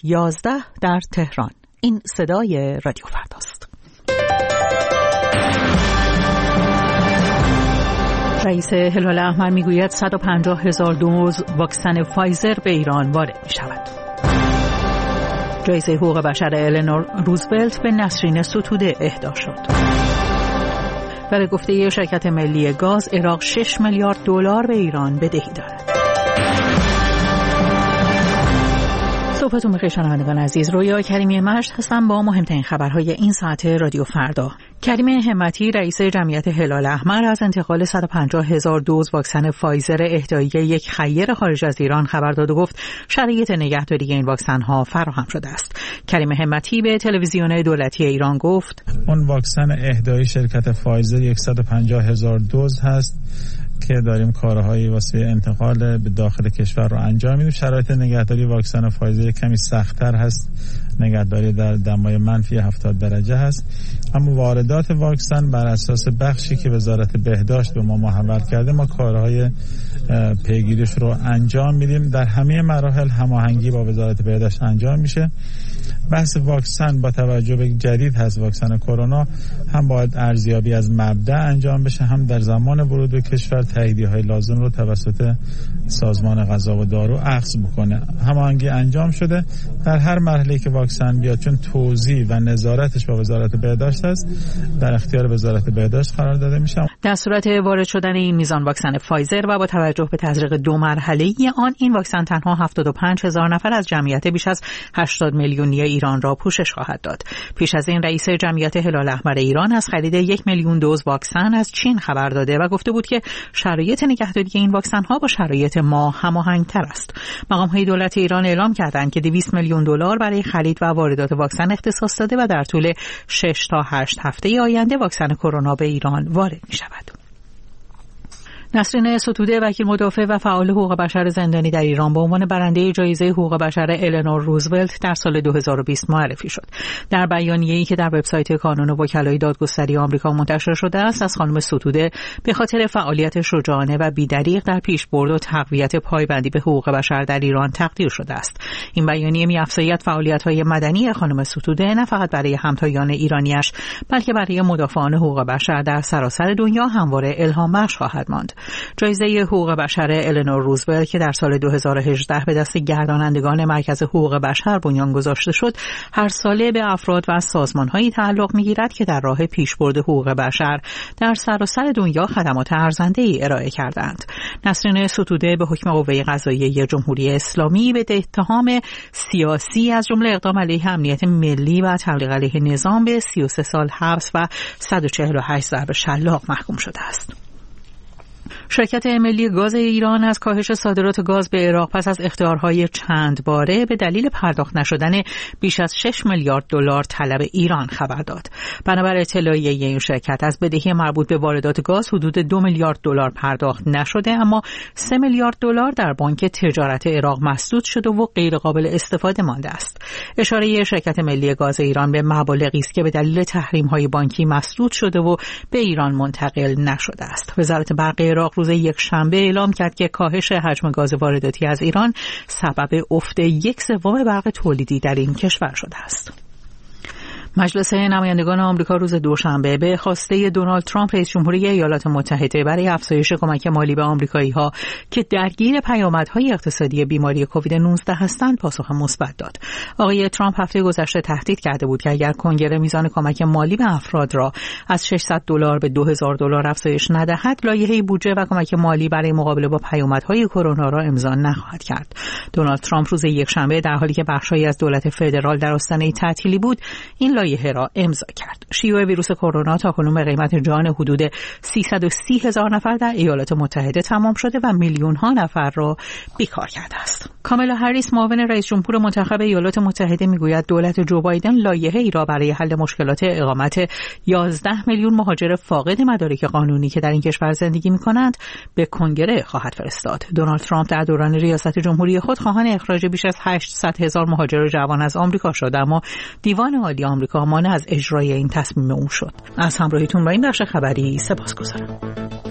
ساعت 11 در تهران. این صدای رادیو فرداست. رئیس هلال احمر میگوید 150,000 دوز واکسن فایزر به ایران وارد می شود. جایزه حقوق بشر النور روزولت به نسرین ستوده اهدا شد. برای گفته شرکت ملی گاز، عراق 6 میلیارد دلار به ایران بدهی دارد. صبحتون بخیر شنوندگان عزیز. رویا کریمی مشت هستم با مهمترین خبرهای این ساعت رادیو فردا. کریم همتی رئیس جمعیت هلال احمر از انتقال 150,000 دوز واکسن فایزر اهدایی یک خیر خارج از ایران خبر داد و گفت شرایط نگهداری این واکسن ها فراهم شده است. کریم همتی به تلویزیون دولتی ایران گفت اون واکسن اهدایی شرکت فایزر 150,000 دوز هست که داریم کارهایی واسه انتقال به داخل کشور رو انجام میدیم. شرایط نگهداری واکسن فایزر کمی سخت‌تر هست، نگهداری در دمای منفی 70 درجه هست، اما واردات واکسن بر اساس بخشی که وزارت بهداشت به ما محول کرده ما کارهای پیگیریش رو انجام میدیم. در همه مراحل هماهنگی با وزارت بهداشت انجام میشه. بحث واکسن با توجه به جدید هست، واکسن کرونا هم باید ارزیابی از مبدأ انجام بشه، هم در زمان ورود به کشور تاییدیه‌های لازم رو توسط سازمان غذا و دارو اخذ بکنه. هماهنگی انجام شده در هر مرحله‌ای که واکسن بیاد، چون توزیع و نظارتش با وزارت بهداشت است، در اختیار وزارت بهداشت قرار داده میشه. در صورت وارد شدن این میزان واکسن فایزر و با توجه به تزریق 2 مرحله‌ای آن، این واکسن تنها 75,000 نفر از جمعیت بیش از 80 میلیونی ایران را پوشش خواهد داد. پیش از این رئیس جمعیت هلال احمر ایران از خرید 1 میلیون دوز واکسن از چین خبر داده و گفته بود که شرایط نگهداری این واکسن ها با شرایط ما هماهنگ‌تر است. مقام‌های دولت ایران اعلام کردند که 200 میلیون دلار برای خرید و واردات واکسن اختصاص داده و در طول 6 تا 8 هفته آینده واکسن کرونا به ایران وارد می‌شود. نسرین ستوده وکیل مدافع و فعال حقوق بشر زندانی در ایران به عنوان برنده جایزه حقوق بشر النور روزولت در سال 2020 معرفی شد. در بیانیه‌ای که در وبسایت کانون وکلای دادگستری آمریکا منتشر شده است، از خانم ستوده به خاطر فعالیت شجاعانه و بی‌دریغ در پیشبرد و تقویت پایبندی به حقوق بشر در ایران تقدیر شده است. این بیانیه می‌افزاید فعالیت‌های مدنی خانم ستوده نه فقط برای همتایان ایرانیش، بلکه برای مدافعان حقوق بشر در سراسر دنیا همواره الهام بخش خواهد ماند. جایزه حقوق بشر النور روزولت که در سال 2018 به دست گردانندگان مرکز حقوق بشر بنیان گذاشته شد، هر ساله به افراد و سازمان‌هایی تعلق می‌گیرد که در راه پیشبرد حقوق بشر در سراسر دنیا خدمات ارزنده‌ای ارائه کردند. نسرین ستوده به حکم قوه قضاییه جمهوری اسلامی به اتهام سیاسی از جمله اقدام علیه امنیت ملی و تبلیغ علیه نظام به 33 سال حبس و 148 ضرب شلاق محکوم شده است. شرکت ملی گاز ایران از کاهش صادرات گاز به عراق پس از اخطارهای چند باره به دلیل پرداخت نشدن بیش از 6 میلیارد دلار طلب ایران خبر داد. بنابر اطلاعیه این شرکت، از بدهی مربوط به واردات گاز حدود 2 میلیارد دلار پرداخت نشده، اما 3 میلیارد دلار در بانک تجارت عراق مسدود شده و غیر قابل استفاده مانده است. اشاره شرکت ملی گاز ایران به مبالغی است که به دلیل تحریم‌های بانکی مسدود شده و به ایران منتقل نشده است. وزارت برق عراق روز یکشنبه اعلام کرد که کاهش حجم گاز وارداتی از ایران سبب افت 1/3 برق تولیدی در این کشور شده است. مجلس نمایندگان آمریکا روز دوشنبه به خواسته دونالد ترامپ رئیس جمهوری ایالات متحده برای افزایش کمک مالی به آمریکایی‌ها که درگیر پیامدهای اقتصادی بیماری کووید 19 هستند پاسخ مثبت داد. آقای ترامپ هفته گذشته تهدید کرده بود که اگر کنگره میزان کمک مالی به افراد را از $600 به $2000 افزایش ندهد، لایحه بودجه و کمک مالی برای مقابله با پیامدهای کرونا را امضا نخواهد کرد. دونالد ترامپ روز یکشنبه در حالی که بخشی از دولت فدرال در آستانه تعطیلی بود، این لایحه را امضا کرد. شیوع ویروس کرونا تاکنون به قیمت جان حدود 330,000 نفر در ایالات متحده تمام شده و میلیون‌ها نفر را بیکار کرده است. کامالا هریس معاون رئیس جمهور منتخب ایالات متحده میگوید دولت جو بایدن لایحه‌ای را برای حل مشکلات اقامت 11 میلیون مهاجر فاقد مدارک قانونی که در این کشور زندگی می‌کنند به کنگره خواهد فرستاد. دونالد ترامپ در دوران ریاست جمهوری خود خواهان اخراج بیش از 800,000 مهاجر جوان از آمریکا شد، اما دیوان عالی آمریکا مانع از اجرای این تصمیم او شد. از همراهیتون با این بخش خبری سپاسگزارم.